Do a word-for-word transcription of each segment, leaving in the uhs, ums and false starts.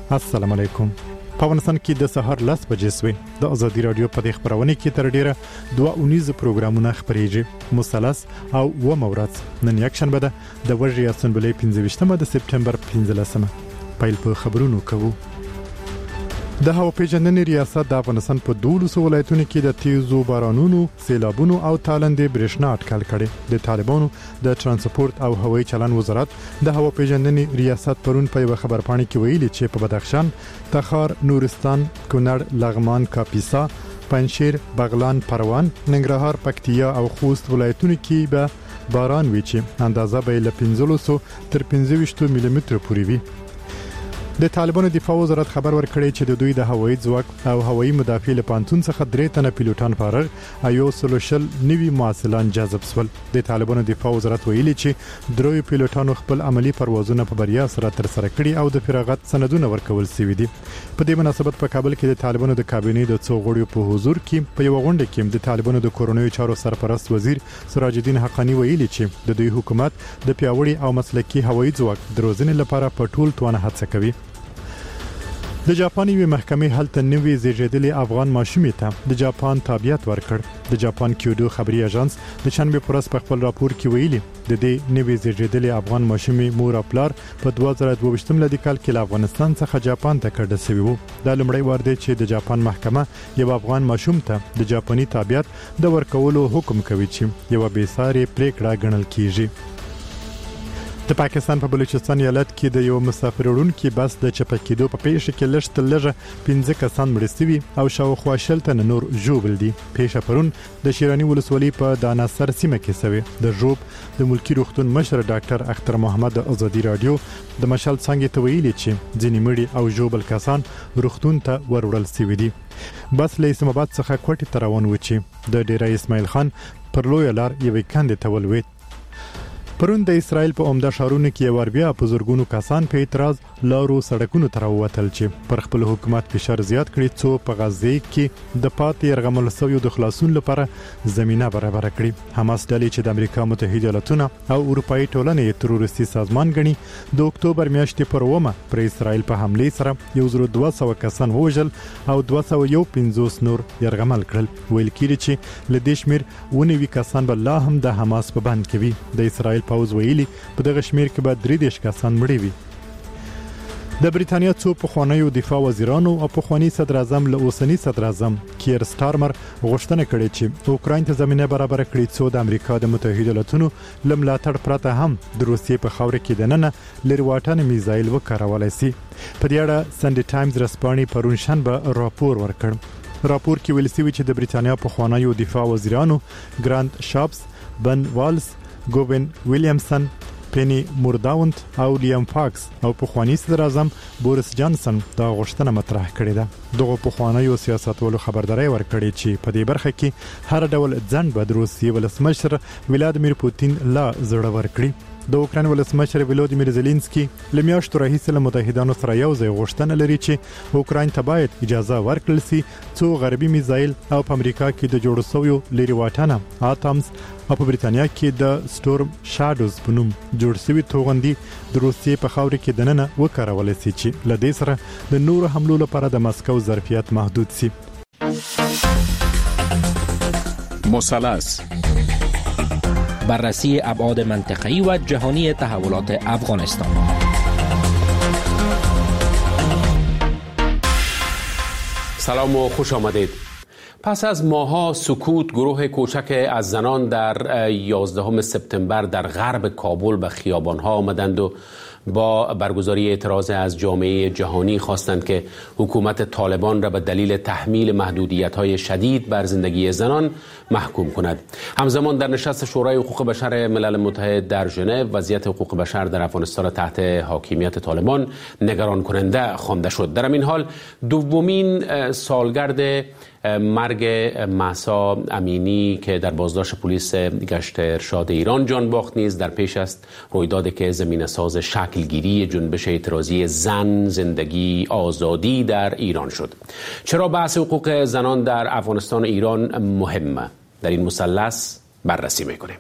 السلام علیکم. په افغانستان کې د سهار لس بجې سوي د ازادي رادیو په دې خبرونه کې تر ډیره دوه اونیز پروګرامونه خبريږي. مثلث او و مورات نن یک شنبه ده د وژې اسمبلی پنځه ویشتمه د سپتمبر پنځلسمه. پیل په خبرونو کوو. د هوا پیژندنې ریاست د افغانستان په دولسو ولایتونو کې د تیزو بارانونو، سیلابونو او تالندې برېښنا اټکل کړي. د طالبانو د ترانسپورت او هوایي چلن وزارت د هوا پیژندنې ریاست پرون په یو خبرپاڼه کې ویلي چې په بدخشان، تخار، نورستان، کونړ، لغمان، کاپیسا، پنجشیر، بغلان، پروان، ننګرهار، پکتیا او خوست ولایتونو کې به باران وي چې اندازه به له پنځلس تر پنځه ویشت ملي متر پورې وي. د طالبانو دفاع وزارت خبر ورکړی چې د دوی د هوایي ځواک او هوایي مدافع له پانتون څخه درې تنه پیلوټان فارغ او یو سلوشل نوي معسلان جذب شول. د طالبانو دفاع وزارت ویلي چې دروي پیلوټانو خپل عملی پروازونه په بریا سره تر سره کړي او د فراغت سندونه ورکول شوي دي. په دې مناسبت په کابل کې د طالبانو د کابینې د څو غړیو په حضور کې په یو غونډه کې د طالبانو د کورونیو چارو سرپرست وزیر سراج الدین حقانی ویلي چې د دوی حکومت د پیاوړي او مسلکي هوایي ځواک د روزنې لپاره په ټول توانه هڅه کوي. د جاپان یوې محکمې هلته نوې زیږیدلې افغان ماشومې ته د جاپان تابعیت ورکړ. د جاپان کیودو خبري اژانس د شنبه پر ورځ په خپل راپور کې ویلي د دې نوې زیږیدلې افغان ماشومې مور او پلار په دوه زره دوه ویشت ملي کال کې له افغانستان څخه جاپان ته کډه شوی وو. دا لومړی وار دی چې د جاپان محکمه یو افغان ماشوم ته د جاپاني تابعیت د ورکولو حکم کوي چې یو بې ساري پریکړه ګڼل کیږي. د پاکستان په بلوچستان ایالت کې د یو مسافر وړونکي بس د چپکېدو په پیښه کې لږ تر لږه پنځه کسان مړ شوي او شاوخوا شل تنه نور ژوبل دي. پیښه پرون د شیرانی ولسوالۍ په داناسر سیمه کې شوې. د ژوب د ملکی روغتون مشر ډاکټر اختر محمد ازادي رادیو د مشال څنګه ته ویلي چې ځینې مړي او ژوبل کسان روغتون ته وروړل شوي دي. بس له اسلام آباد څخه کوټې ته روان و چې د ډیره اسماعیل خان پر لوی لار یوې کندې ته ولوېد. پرون د اسرائیل په عمده ښارونو کې ور بیا په زورګونو کسان په اعتراض لارو سړکونو ته راووتل چې پر خپل حکومت فشار زیات کړي څو په غزه کې د پاتې يرغمل شویو د خلاصون لپاره زمينه برابر کړي. حماس ډلې چې د امریکا متحده ایالاتونو او اروپאי ټولنې تروریستي سازمان ګڼي د اکتوبر میاشتې پر اومه پر اسرائیل په حمله سره یو زر دوه سوه کسان وژل او دوه سوه یو پنځوس نور يرغمل کړل. ویل کېږي چې لدې شمیر ونوي کسان به لا هم د حماس په بند کوي. د اسرائیل پاوز ویلي په دغه شمیر کې به درې دیش کسان مړي وي. د بریتانیا څو پخوانیو دفاع وزیرانو او پخوانی صدر اعظم له اوسنی صدر اعظم کیر سټارمر غوښتنه کړې چې اوکراین ته زمينه برابر کړي څو د امریکا د متحده ایالاتونو لملاتړ پرته هم د روسیې په خاور کې دننه لری واټن میزایل وکارولای شي. په دې اړه سنډي ټایمز رسپانې پرون شنبه راپور ورکړ. راپور کې ویل شوی چې د بریتانیا پخوانیو دفاع وزیرانو ګراند شاپس، بن والز، ګوین ویلیامسن، پینی مورداونت او لیام فاکس او پخوانی صدر اعظم بوریس جانسن دا غوښتنه مطرح کړې ده. دغه پخوانیو سیاستوالو خبرداري ورکړې چې په دې برخه کې هر ډول ځند به د روسیې ولسمشر ولادیمیر پوتین لا زړه ورکړي. د اوکراین ولسمشر ولودیمیر زيلنسکي لمیاشتو راهیسې له متحدانو سره یو ځای غوښتنه لري چې اوکراین ته باید اجازه ورکړل شي څو غربي میزایل او په امریکا کې د جوړ شویو لری واټانه اتمز او په بریتانیا کې د سټورم شادوز په نوم جوړ شوی توغندي د روسیې په خاور کې دننه وکارول شي چې له دې سره د نور حملو لپاره د مسکو ظرفیت محدود شي. مثلث بررسی ابعاد منطقه‌ای و جهانی تحولات افغانستان. سلام و خوش آمدید. پس از ماه‌ها سکوت، گروه کوچک از زنان در یازدهم سپتامبر در غرب کابل به خیابان‌ها آمدند و با برگزاری اعتراض از جامعه جهانی خواستند که حکومت طالبان را به دلیل تحمیل محدودیت‌های شدید بر زندگی زنان محکوم کند. همزمان در نشست شورای حقوق بشر ملل متحد در ژنو وضعیت حقوق بشر در افغانستان تحت حاکمیت طالبان نگران کننده خوانده شد. در این حال دومین سالگرد مرگ مهسا امینی که در بازداشت پلیس گشت ارشاد ایران جان باخت نیز در پیش است. رویدادی که زمینه ساز شکلگیری جنبش اعتراضی زن، زندگی، آزادی در ایران شد. چرا بحث حقوق زنان در افغانستان و ایران مهمه؟ در این مثلث بررسی میکنیم.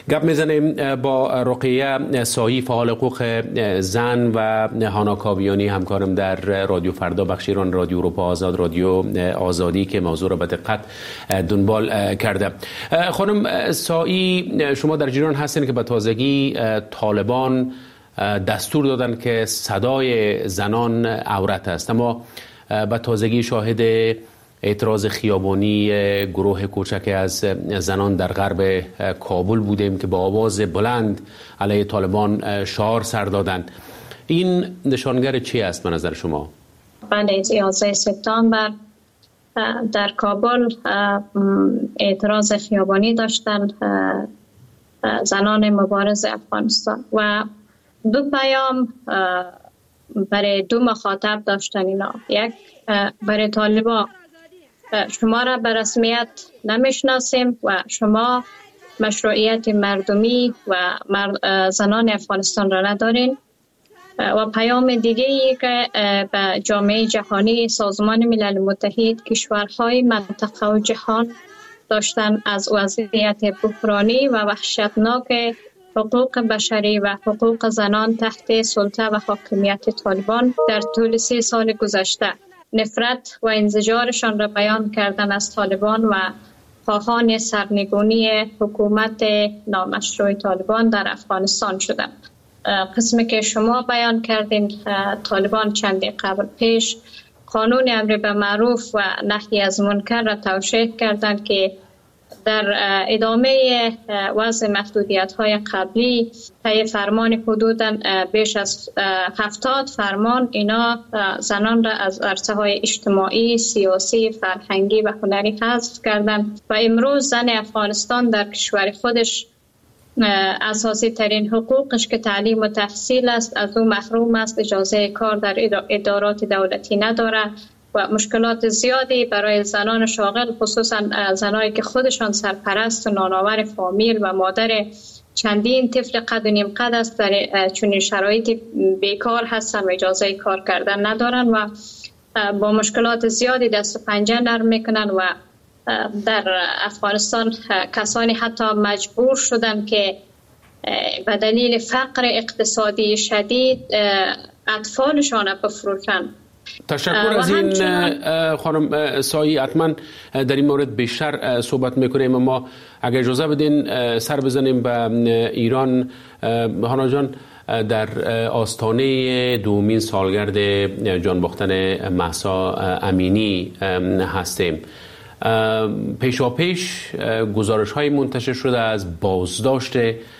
گپ میزنیم با رقیه سایی، فعال حقوق زن، و هانا کاویانی همکارم در رادیو فردا، بخش ایران رادیو اروپا آزاد، رادیو آزادی، که موضوع را به دقت دنبال کرده. خانم سایی، شما در جریان هستین که به تازگی طالبان دستور دادن که صدای زنان عورت است، اما به تازگی شاهد اعتراض خیابانی گروه کوچک از زنان در غرب کابل بودیم که با آواز بلند علیه طالبان شعار سر دادند. این نشانگر چی است به نظر شما؟ بله، یازده سپتامبر در کابل اعتراض خیابانی داشتن زنان مبارز افغانستان و دو پیام برای دو مخاطب داشتن اینا. یک، برای طالبان شما را به رسمیت نمیشناسیم و شما مشروعیت مردمی و مرد زنان افغانستان را ندارین. و پیام دیگه ای که به جامعه جهانی، سازمان ملل متحد، کشورهای منطقه و جهان داشتن از وضعیت بحرانی و وحشتناک حقوق بشری و حقوق زنان تحت سلطه و حاکمیت طالبان در طول سی سال گذشته. نفرت و انزجارشان را بیان کردن از طالبان و خواهان سرنگونی حکومت نامشروع طالبان در افغانستان شدند. قسمی که شما بیان کردین، طالبان چندی قبل پیش قانون امر به معروف و نهی از منکر را توشیح کردند که در ادامه وضع محدودیت‌های قبلی طی فرمان حدوداً بیش از هفتاد فرمان اینا زنان را از عرصه‌های اجتماعی، سیاسی، فرهنگی و هنری حذف کردند و امروز زن افغانستان در کشور خودش اساسی ترین حقوقش که تعلیم و تحصیل است از او محروم است، اجازه کار در ادارات دولتی نداره و مشکلات زیادی برای زنان شاغل، خصوصا زنایی که خودشان سرپرست و نانآور فامیل و مادر چندین طفل قد و نیم قد است، در چنین شرایطی بیکار هستن و اجازه کار کردن ندارن و با مشکلات زیادی دست و پنجه نرم میکنن و در افغانستان کسانی حتی مجبور شدن که به دلیل فقر اقتصادی شدید اطفالشان بفروشن. تشکر از این خانم سایی. حتما در این مورد بیشتر صحبت میکنیم، اما اگر اجازه بدین سر بزنیم به ایران. هانا جان، در آستانه دومین سالگرد جان باختن مهسا امینی هستیم. پیشا پیش گزارش های منتشر شده از بازداشت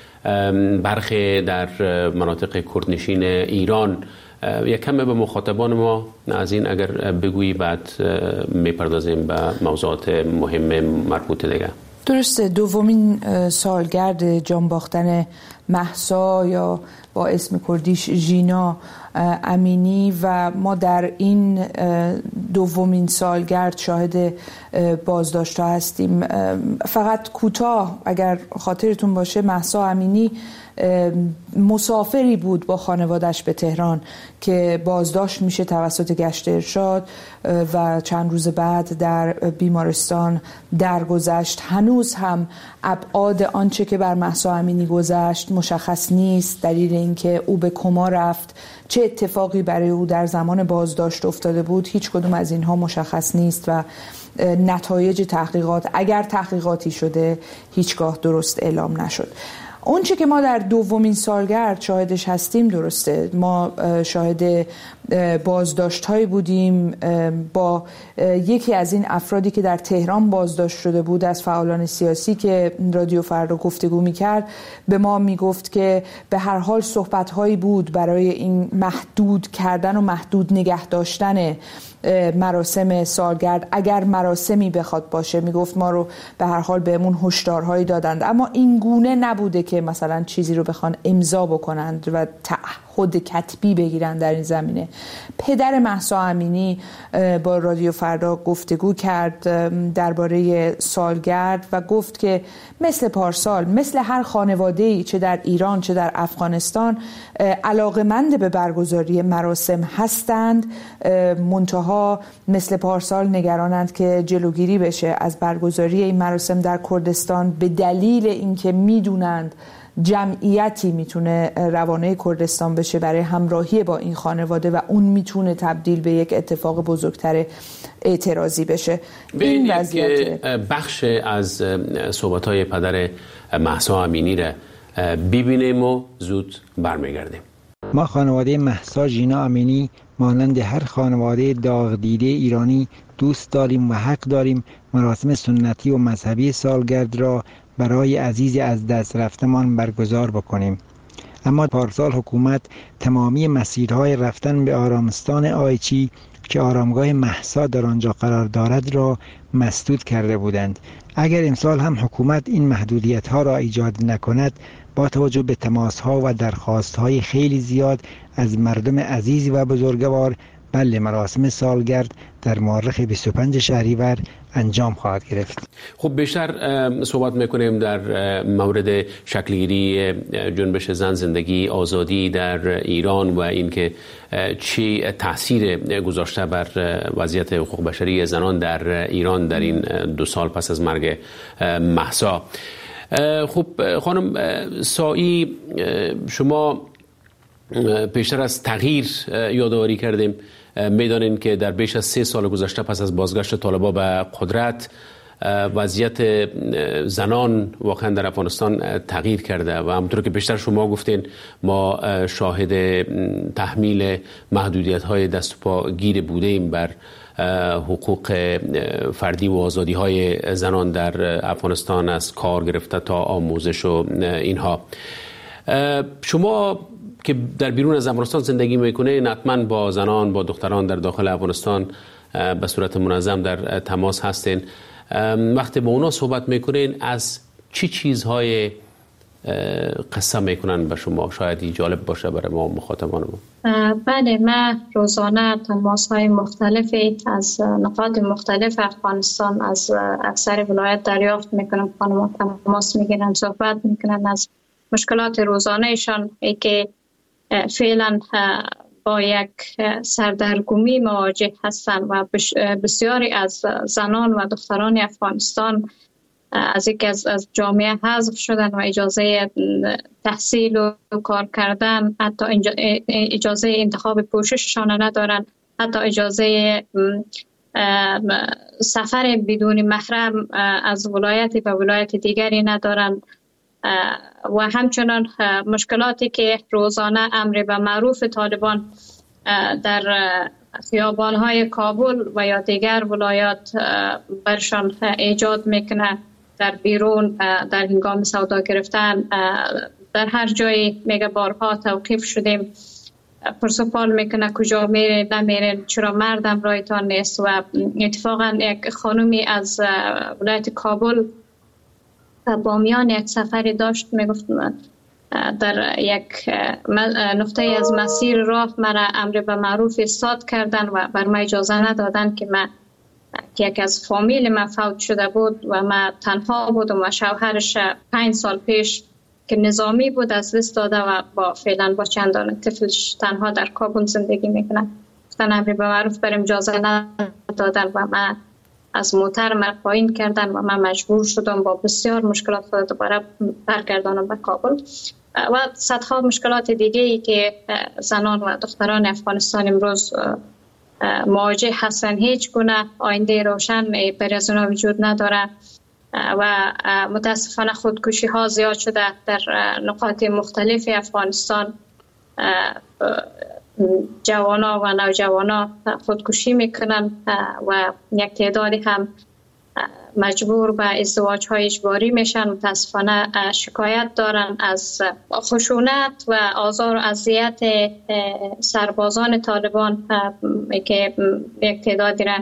برخی در مناطق کردنشین ایران. یک کم به مخاطبان ما از این اگر بگویی، بعد میپردازیم به موضوعات مهم مربوط دیگه. درسته، دومین سالگرد جان باختن مهسا یا با اسم کردیش ژینا امینی و ما در این دومین سالگرد شاهد بازداشت‌ها هستیم. فقط کوتاه اگر خاطرتون باشه، مهسا امینی مسافری بود با خانوادش به تهران که بازداشت میشه توسط گشت ارشاد و چند روز بعد در بیمارستان درگذشت. هنوز هم ابعاد آنچه که بر مهسا امینی گذشت مشخص نیست. دلیل اینکه او به کما رفت، چه اتفاقی برای او در زمان بازداشت افتاده بود، هیچ کدوم از اینها مشخص نیست و نتایج تحقیقات، اگر تحقیقاتی شده، هیچگاه درست اعلام نشد. اون چه که ما در دومین سالگرد شاهدش هستیم، درسته، ما شاهد بازداشت هایی بودیم با یکی از این افرادی که در تهران بازداشت شده بود، از فعالان سیاسی که رادیو فردا گفتگو میکرد، به ما میگفت که به هر حال صحبت هایی بود برای این محدود کردن و محدود نگه داشتن مراسم سالگرد. اگر مراسمی بخواد باشه، میگفت ما رو به هر حال بهمون هشدارهایی دادند، اما این گونه نبوده که مثلا چیزی رو بخوان امضا بکنند و تعهد تعهد کتبی بگیرن در این زمینه. پدر مهسا امینی با رادیو فردا گفتگو کرد درباره سالگرد و گفت که مثل پارسال، مثل هر خانواده‌ای چه در ایران چه در افغانستان علاقه‌مند به برگزاری مراسم هستند، منتها مثل پارسال نگرانند که جلوگیری بشه از برگزاری این مراسم در کردستان به دلیل اینکه میدونند جمعیتی میتونه روانه کردستان بشه برای همراهی با این خانواده و اون میتونه تبدیل به یک اتفاق بزرگتر اعتراضی بشه. این وضعیت بخش از صحبت‌های پدر مهسا امینی را ببینیم و زود برمیگردیم. ما خانواده مهسا ژینا امینی مانند هر خانواده داغ دیده ایرانی دوست داریم و حق داریم مراسم سنتی و مذهبی سالگرد را برای عزیز از دست رفتمان برگزار بکنیم. اما پارسال حکومت تمامی مسیرهای رفتن به آرامستان آیچی که آرامگاه مهسا در آنجا قرار دارد را مسدود کرده بودند. اگر امسال هم حکومت این محدودیت ها را ایجاد نکند، با توجه به تماس ها و درخواست های خیلی زیاد از مردم عزیز و بزرگوار، بله مراسم سالگرد در مورخ بیست و پنج شهریور انجام خواهد گرفت. خب بیشتر صحبت میکنیم در مورد شکلگیری جنبش زن زندگی آزادی در ایران و اینکه چی تاثیر گذاشته بر وضعیت حقوق بشری زنان در ایران در این دو سال پس از مرگ مهسا. خب خانم سایی، شما پیشتر از تغییر یادآوری کردیم، میدانین که در بیش از سه سال گذشته پس از بازگشت طالبان به قدرت وضعیت زنان واقعا در افغانستان تغییر کرده و همونطور که بیشتر شما گفتین ما شاهد تحمیل محدودیت‌های دست و پا گیر بودیم بر حقوق فردی و آزادی‌های زنان در افغانستان، از کار گرفته تا آموزش و اینها. شما که در بیرون از افغانستان زندگی میکنه حتما با زنان با دختران در داخل افغانستان به صورت منظم در تماس هستین. وقتی با اونا صحبت میکنین از چی چیزهای قصه میکنن به شما؟ شاید جالب باشه برای ما مخاطبان ما. بله، من روزانه تماس های مختلفی از نقاط مختلف افغانستان از اکثر ولایت دریافت میکنم. خانم تماس میگیرن، صحبت میکنن از مشکلات روزانهشان که فعلا با یک سردرگمی مواجه هستند و بسیاری از زنان و دختران افغانستان از یک از, از جامعه حذف شدن و اجازه تحصیل و کار کردن، حتی اجازه انتخاب پوشششان ندارن، حتی اجازه سفر بدون محرم از ولایتی به ولایت دیگری ندارن و همچنان مشکلاتی که روزانه امر به معروف طالبان در خیابان‌های کابل و یا دیگر ولایات برشان ایجاد میکنه، در بیرون در هنگام سودا گرفتن در هر جایی میگه بارها توقیف شدیم، پرسپال میکنه کجا میره نمیره، چرا مردم رایتان نیست. و اتفاقا یک خانومی از ولایت کابل با میان یک سفری داشت، میگفت در یک نقطه از مسیر راه مرا امر به معروف ایستاد کردن و بر من اجازه ندادن که من که یک از فامیل من فوت شده بود و من تنها بودم و شوهرش پنج سال پیش که نظامی بود از دست داده و با فعلا با چندان طفلش تنها در کابل زندگی میکنه. گفتن امر به معروف برم اجازه ندادن و من از موتر من پایین کردن و من مجبور شدم با بسیار مشکلات خود دوباره برگردانم به کابل و صدها مشکلات دیگه ای که زنان و دختران افغانستان امروز مواجه هستن. هیچ گونه آینده روشن برای از اونا وجود نداره و متاسفانه خودکشی ها زیاد شده در نقاط مختلف افغانستان. جوانا و نوجوانا خودکشی میکنن و یک تعدادی هم مجبور به ازدواج های اجباری میشن. متاسفانه شکایت دارن از خشونت و آزار و اذیت سربازان طالبان که یک تعدادی را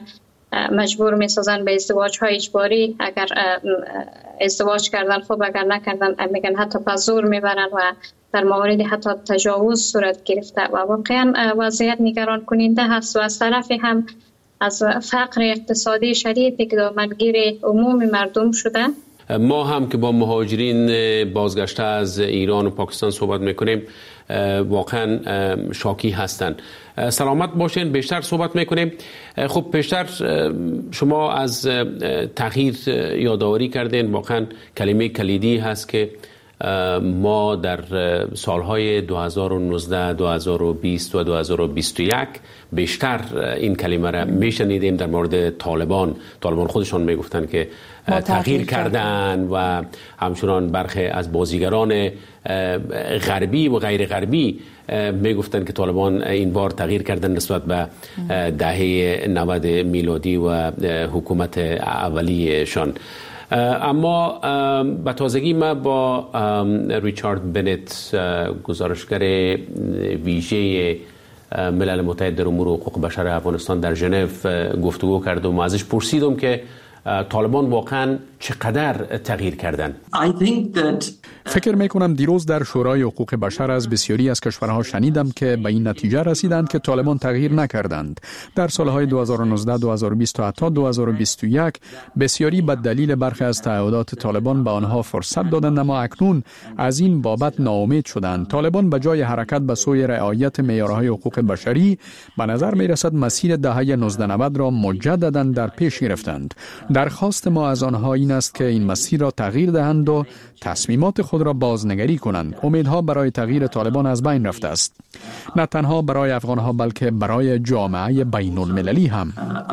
مجبور میسازن به ازدواج های اجباری. اگر ازدواج کردن خوب، اگر نکردن میگن حتی به زور میبرن و در موارد حتی تجاوز صورت گرفته و واقعا وضعیت نگران کننده هست. و از طرفی هم از فقر اقتصادی شدیدی که دامنگیر عموم مردم شده. ما هم که با مهاجرین بازگشته از ایران و پاکستان صحبت میکنیم واقعا شاکی هستند. سلامت باشین. بیشتر صحبت میکنیم. خب بیشتر شما از تغییر یادآوری کردین. واقعا کلمه کلیدی هست که ما در سالهای دو هزار و نوزده، دو هزار و بیست و دو هزار و بیست و یک بیشتر این کلمه را میشنیدیم در مورد طالبان. طالبان خودشان میگفتن که تغییر کردن و همچنان برخی از بازیگران غربی و غیر غربی میگفتن که طالبان این بار تغییر کردن نسبت به دهه نود میلادی و حکومت اولیشان. اما به تازگی ما با ریچارد بنت، گزارشگر ویژه ملل متحد در امور حقوق بشر افغانستان در ژنو گفتگو کردم و ازش پرسیدم که طالبان واقعا چقدر تغییر کردن. فکر میکنم دیروز در شورای حقوق بشر از بسیاری از کشورها شنیدم که به این نتیجه رسیدند که طالبان تغییر نکردند. در سالهای دو هزار و نوزده، دو هزار و بیست و حتی دو هزار و بیست و یک بسیاری به دلیل برخی از تعهدات طالبان به آنها فرصت دادند، اما اکنون از این بابت ناامید شدند. طالبان به جای حرکت به سوی رعایت معیارهای حقوق بشری به نظر میرسد مسیر دهه نوزده نود را مجددا در پیش گرفتند. درخواست ما از آنها این است که این مسیر را تغییر دهند و تصمیمات خود را بازنگری کنند. امیدها برای تغییر طالبان از بین رفته است، نه تنها برای افغانها بلکه برای جامعه بین المللی هم.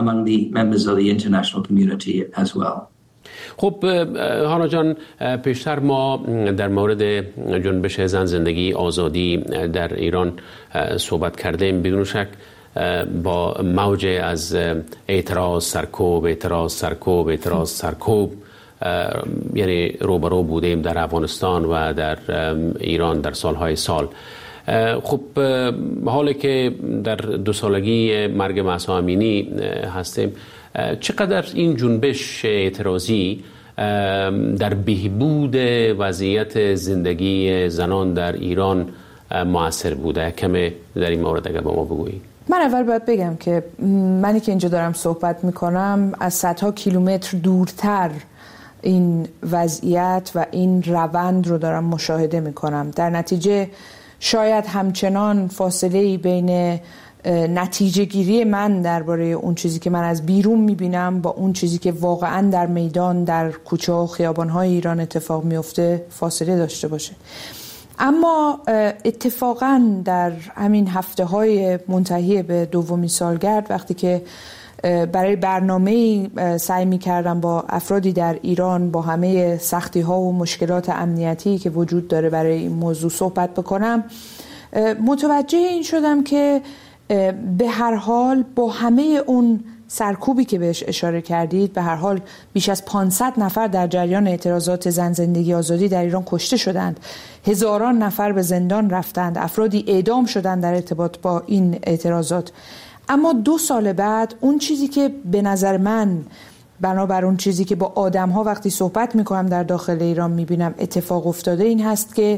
خب هانا جان، پیشتر ما در مورد جنبش زن زندگی آزادی در ایران صحبت کردیم. بدون شک با موج از اعتراض سرکوب اعتراض سرکوب اعتراض سرکوب یعنی روبرو بودیم در افغانستان و در ایران در سالهای سال. خب حالی که در دو سالگی مرگ مهسا امینی هستیم، چقدر این جنبش اعتراضی در بهبود وضعیت زندگی زنان در ایران مؤثر بوده؟ کمی در این مورد اگر با ما بگویید. من اول باید بگم که منی که اینجا دارم صحبت میکنم از صدها کیلومتر دورتر این وضعیت و این روند رو دارم مشاهده میکنم. در نتیجه شاید همچنان فاصله بین نتیجه گیری من درباره اون چیزی که من از بیرون میبینم با اون چیزی که واقعا در میدان در کوچه و خیابان‌های ایران اتفاق میفته فاصله داشته باشه. اما اتفاقا در همین هفته های منتهی به دومین سالگرد، وقتی که برای برنامه‌ای سعی می‌کردم با افرادی در ایران با همه سختی‌ها و مشکلات امنیتی که وجود داره برای این موضوع صحبت بکنم، متوجه این شدم که به هر حال با همه اون سرکوبی که بهش اشاره کردید، به هر حال بیش از پانصد نفر در جریان اعتراضات زن زندگی آزادی در ایران کشته شدند، هزاران نفر به زندان رفتند، افرادی اعدام شدند در ارتباط با این اعتراضات. اما دو سال بعد اون چیزی که به نظر من بنابر اون چیزی که با آدم‌ها وقتی صحبت می‌کنم در داخل ایران می‌بینم اتفاق افتاده این هست که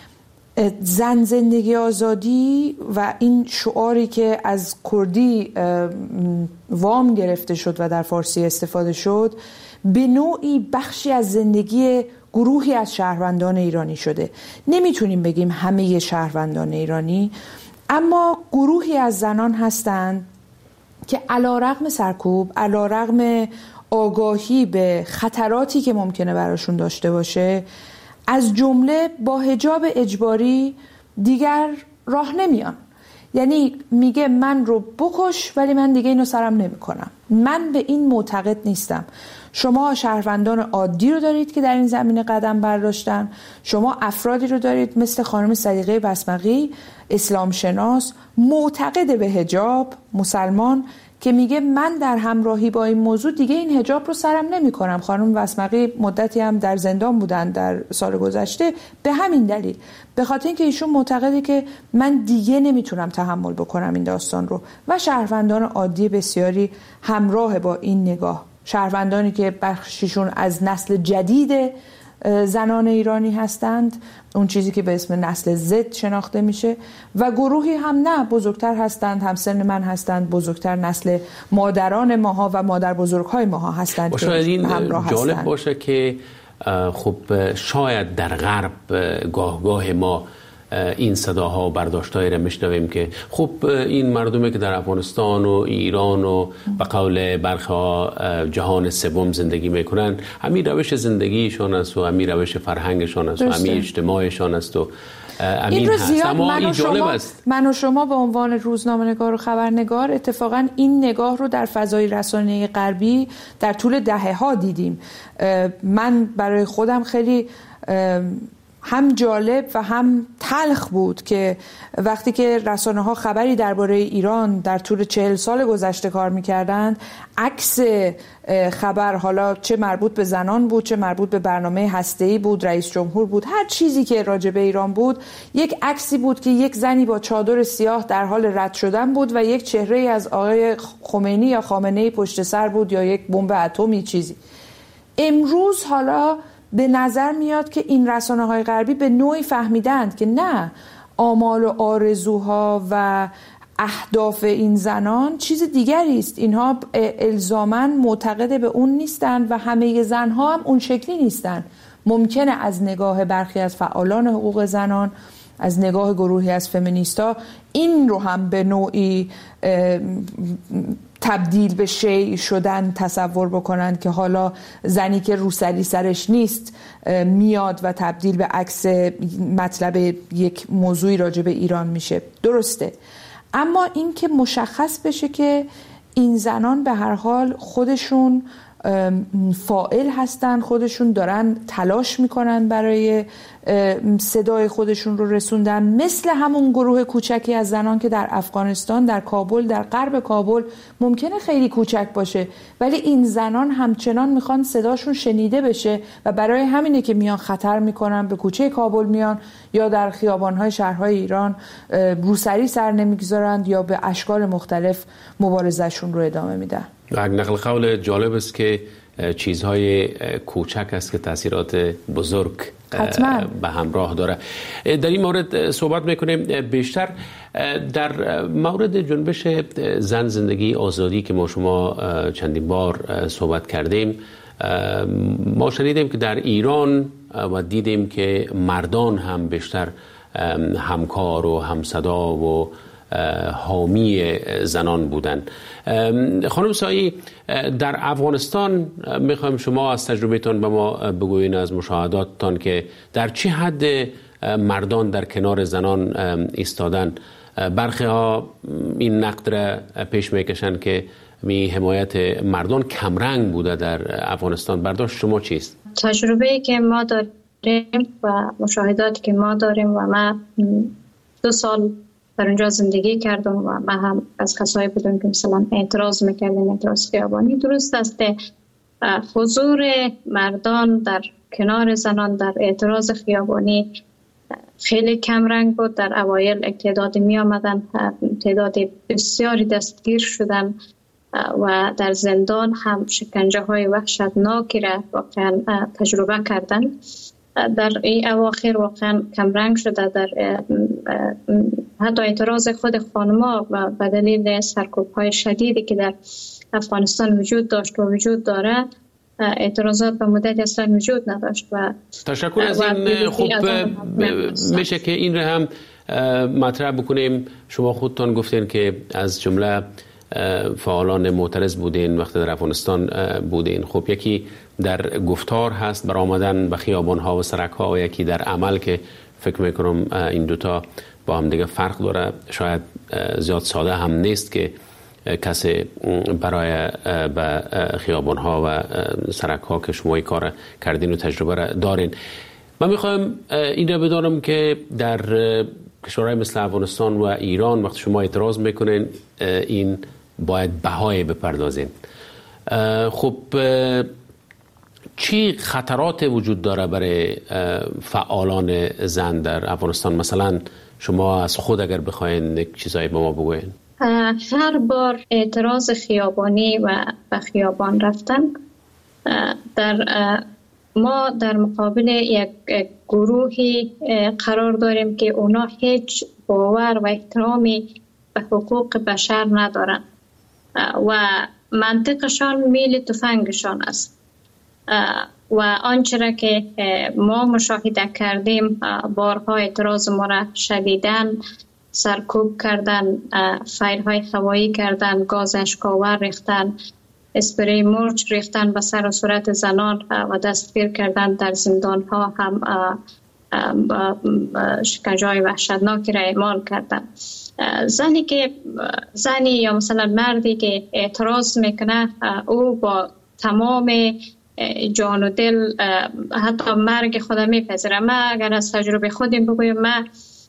زن زندگی آزادی و این شعاری که از کردی وام گرفته شد و در فارسی استفاده شد به نوعی بخشی از زندگی گروهی از شهروندان ایرانی شده. نمیتونیم بگیم همه شهروندان ایرانی، اما گروهی از زنان هستند که علیرغم سرکوب، علیرغم آگاهی به خطراتی که ممکنه براشون داشته باشه، از جمله با حجاب اجباری دیگر راه نمیان. یعنی میگه من رو بکش ولی من دیگه اینو سرم نمی کنم. من به این معتقد نیستم. شما شهروندان عادی رو دارید که در این زمینه قدم برداشتن، شما افرادی رو دارید مثل خانم صدیقه بسمقی، اسلام شناس، معتقد به حجاب، مسلمان، که میگه من در همراهی با این موضوع دیگه این حجاب رو سرم نمی کنم. خانم وسمقی مدتی هم در زندان بودن در سال گذشته به همین دلیل، به خاطر اینکه ایشون معتقده که من دیگه نمیتونم تحمل بکنم این داستان رو. و شهروندان عادی بسیاری همراه با این نگاه، شهروندانی که بخششون از نسل جدید زنان ایرانی هستند، اون چیزی که به اسم نسل زد شناخته میشه، و گروهی هم نه بزرگتر هستند، هم سن من هستند، بزرگتر، نسل مادران ماها و مادر بزرگهای ماها هستند. شاید این همراه جالب هستند. باشه که خب شاید در غرب گاه گاه ما این صداها و برداشت‌هایی را میشنویم که خب این مردمی که در افغانستان و ایران و به قول برخی جهان سوم زندگی میکنن، همین روش زندگیشان است و همین روش فرهنگشان است و همین اجتماعشان است و این رو زیاد من و, شما، من و شما به عنوان روزنامه‌نگار و خبرنگار اتفاقا این نگاه رو در فضای رسانه‌ای غربی در طول دهه‌ها دیدیم. من برای خودم خیلی هم جالب و هم تلخ بود که وقتی که رسانه‌ها خبری درباره ایران در طول چهل سال گذشته کار می‌کردند، عکس خبر، حالا چه مربوط به زنان بود، چه مربوط به برنامه هسته‌ای بود، رئیس جمهور بود، هر چیزی که راجع به ایران بود، یک عکسی بود که یک زنی با چادر سیاه در حال رد شدن بود و یک چهره از آقای خمینی یا خامنه‌ای پشت سر بود یا یک بمب اتمی چیزی. امروز حالا به نظر میاد که این رسانه‌های غربی به نوعی فهمیدند که نه، آمال و آرزوها و اهداف این زنان چیز دیگری است. اینها الزاماً معتقد به اون نیستند و همه زنها هم اون شکلی نیستند. ممکنه از نگاه برخی از فعالان حقوق زنان، از نگاه گروهی از فمینیستا این رو هم به نوعی تبدیل به شی شدن تصور بکنند که حالا زنی که روسری سرش نیست میاد و تبدیل به عکس مطلب یک موضوعی راجع به ایران میشه. درسته، اما این که مشخص بشه که این زنان به هر حال خودشون فاعل هستن، خودشون دارن تلاش میکنن برای صدای خودشون رو رسوندن، مثل همون گروه کوچکی از زنان که در افغانستان، در کابل، در غرب کابل ممکنه خیلی کوچک باشه، ولی این زنان همچنان میخوان صداشون شنیده بشه و برای همینه که میان خطر میکنن، به کوچه کابل میان یا در خیابانهای شهرهای ایران روسری سر نمیگذارند یا به اشکال مختلف مبارزهشون رو ادامه میدن. نقل قول جالب است که چیزهای کوچک است که تاثیرات بزرگ حتما به همراه داره. در این مورد صحبت میکنیم بیشتر. در مورد جنبش زن زندگی آزادی که ما شما چندین بار صحبت کردیم، ما شنیدیم که در ایران و دیدیم که مردان هم بیشتر همکار و همصدا و حامی زنان بودند. خانم سایی، در افغانستان میخوایم شما از تجربهتان به ما بگوین، از مشاهداتتان، که در چه حد مردان در کنار زنان ایستادن. برخی ها این نقد را پیش میکشن که می حمایت مردان کمرنگ بوده در افغانستان. برداشت شما چیست؟ تجربه‌ای که ما داریم و مشاهداتی که ما داریم و ما دو سال در اونجا زندگی کردم و ما هم از کسایی بودم که مثلا اعتراض میکردیم، اعتراض خیابانی. درست است حضور مردان در کنار زنان در اعتراض خیابانی خیلی کم رنگ بود. در اوایل تعدادی می آمدن، تعداد بسیاری دستگیر شدن و در زندان هم شکنجه های وحشتناکی را واقعا تجربه کردن. در این اواخر واقعا کمرنگ شده. در حتی اعتراض خود خانما و به دلیل سرکوب‌های شدیدی که در افغانستان وجود داشت و وجود داره، اعتراضات به مدت اصلا وجود نداشت. و تشکر از این. خوب میشه که این را هم مطرح بکنیم. شما خودتان گفتین که از جمله فعالان معترض بودین وقتی در افغانستان بودین. خب یکی در گفتار هست بر آمدن به خیابان‌ها و سرک‌ها و یکی در عمل که فکر میکنم این دوتا با هم دیگه فرق داره. شاید زیاد ساده هم نیست که کسی برای به خیابان‌ها و سرک‌ها که شما این کار کردین و تجربه را دارین. من میخوایم این را بدانم که در کشورهای مثل افغانستان و ایران وقتی شما اعتراض میکنین، این باید بهای بپردازیم. خب چی خطرات وجود داره برای فعالان زن در افغانستان؟ مثلا شما از خود اگر بخواین یک چیزایی به ما بگوین. هر بار اعتراض خیابانی و به خیابان رفتن، در ما در مقابل یک گروهی قرار داریم که اونا هیچ باور و احترامی به حقوق بشر ندارن و منطقشان میل تفنگشان است و آنچه را که ما مشاهده کردیم، بارها اعتراض ما را شدیداً سرکوب کردن، فایرهای هوایی کردن، گاز اشک‌آور ریختن، اسپری مرچ ریختن به سر و صورت زنان و دستگیر کردن، در زندان ها هم شکنجه‌های وحشتناکی را اعمال کردن. زنی که زنی یا مثلا مردی که اعتراض میکنه، او با تمام جان و دل حتی مرگ خودم میپذیره. من اگر از تجربه خودم بگویم، من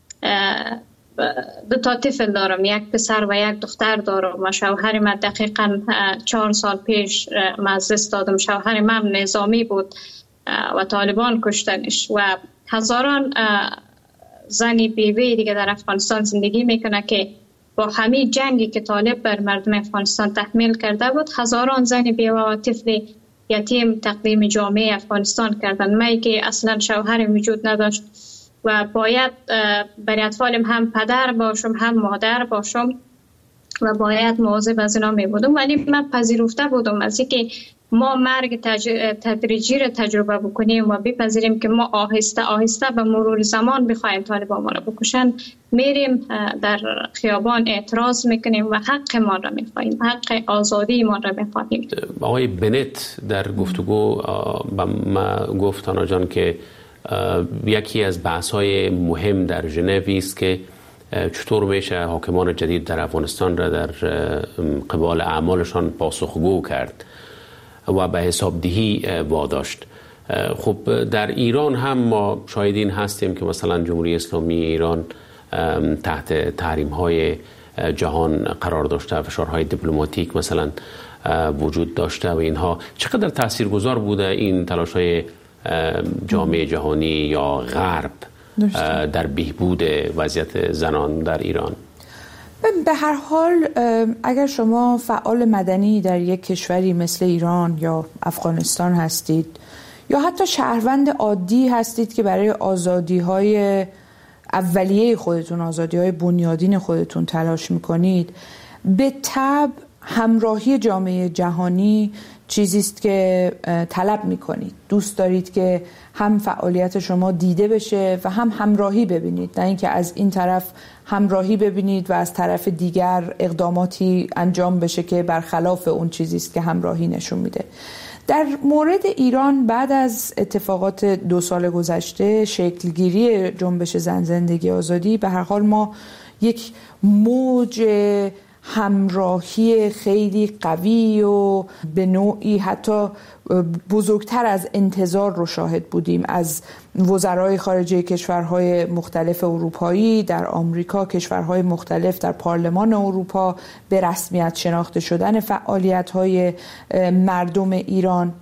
دو تا طفل دارم، یک پسر و یک دختر دارم و شوهر من دقیقاً چهار سال پیش من از دست دادم. شوهر من نظامی بود و طالبان کشتنش و هزاران زنی بیوی دیگه در افغانستان زندگی میکنه که با همین جنگی که طالب بر مردم افغانستان تحمیل کرده بود، هزاران زن بیوه و طفل یتیم تقدیم جامعه افغانستان کردن. من که اصلا شوهر وجود نداشت و باید برای اطفالم هم پدر باشم هم مادر باشم و باید مواظب از اینا می بودم، ولی من پذیرفته بودم از اینکه ما مرگ تج... تدریجی را تجربه بکنیم و بپذیریم که ما آهسته آهسته به مرور زمان بخوایم طالبان ما را بکشن. میریم در خیابان اعتراض میکنیم و حق ما را میخواهیم، حق آزادی ما را میخواهیم. آقای بنت در گفتگو با ما گفت آنا جان که یکی از بحث‌های مهم در ژنو است که چطور میشه حاکمان جدید در افغانستان را در قبال اعمالشان پاسخگو کرد و به حسابدهی واداشت. خب در ایران هم ما شاهدین هستیم که مثلا جمهوری اسلامی ایران تحت تحریم‌های جهان قرار داشته، فشارهای دیپلماتیک مثلا وجود داشته و اینها چقدر تاثیرگذار بوده این تلاش‌های جامعه جهانی یا غرب در بهبود وضعیت زنان در ایران؟ به هر حال اگر شما فعال مدنی در یک کشوری مثل ایران یا افغانستان هستید یا حتی شهروند عادی هستید که برای آزادی‌های اولیه خودتون، آزادی‌های بنیادین خودتون تلاش می‌کنید، به طبع همراهی جامعه جهانی چیزی است که طلب می‌کنید. دوست دارید که هم فعالیت شما دیده بشه و هم همراهی ببینید، نه اینکه از این طرف همراهی ببینید و از طرف دیگر اقداماتی انجام بشه که برخلاف اون چیزی است که همراهی نشون میده. در مورد ایران بعد از اتفاقات دو سال گذشته، شکلگیری جنبش زن زندگی آزادی، به هر حال ما یک موج همراهی خیلی قوی و به نوعی حتی بزرگتر از انتظار رو شاهد بودیم از وزرای خارجه کشورهای مختلف اروپایی، در آمریکا، کشورهای مختلف، در پارلمان اروپا به رسمیت شناخته شدن فعالیت‌های مردم ایران.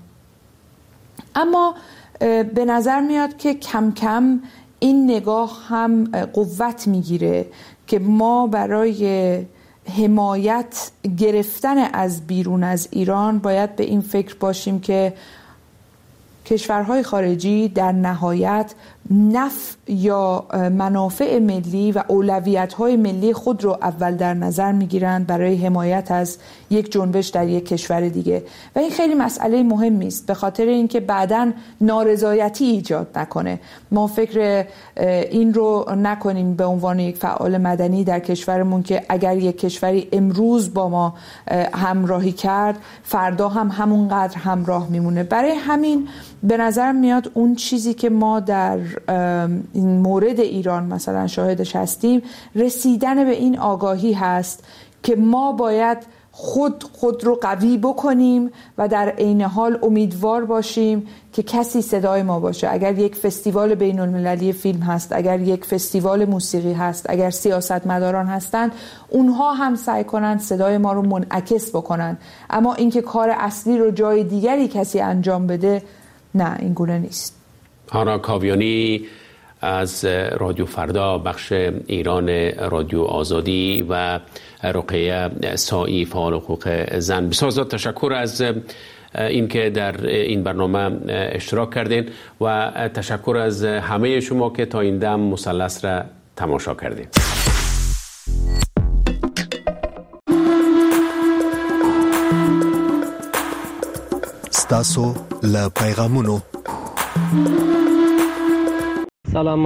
اما به نظر میاد که کم کم این نگاه هم قوت میگیره که ما برای حمایت گرفتن از بیرون از ایران باید به این فکر باشیم که کشورهای خارجی در نهایت نفع یا منافع ملی و اولویت‌های ملی خود رو اول در نظر می‌گیرند برای حمایت از یک جنبش در یک کشور دیگه و این خیلی مسئله مهمی است، به خاطر اینکه بعداً نارضایتی ایجاد نکنه. ما فکر این رو نکنیم به عنوان یک فعال مدنی در کشورمون که اگر یک کشوری امروز با ما همراهی کرد فردا هم همونقدر همراه میمونه. برای همین به نظر میاد اون چیزی که ما در این مورد ایران مثلا شاهدش هستیم، رسیدن به این آگاهی هست که ما باید خود خود رو قوی بکنیم و در عین حال امیدوار باشیم که کسی صدای ما باشه. اگر یک فستیوال بین المللی فیلم هست، اگر یک فستیوال موسیقی هست، اگر سیاستمداران هستند، اونها هم سعی کنند صدای ما رو منعکس بکنن. اما اینکه کار اصلی رو جای دیگری کسی انجام بده، نه، این گونه نیست. آنا کاویانی از رادیو فردا بخش ایران رادیو آزادی و رقیه سایی فعال حقوق زن، بسیار زیاد تشکر از این که در این برنامه اشتراک کردین و تشکر از همه شما که تا این دم مثلث را تماشا کردین. ستاسو له پیغامونو. سلام،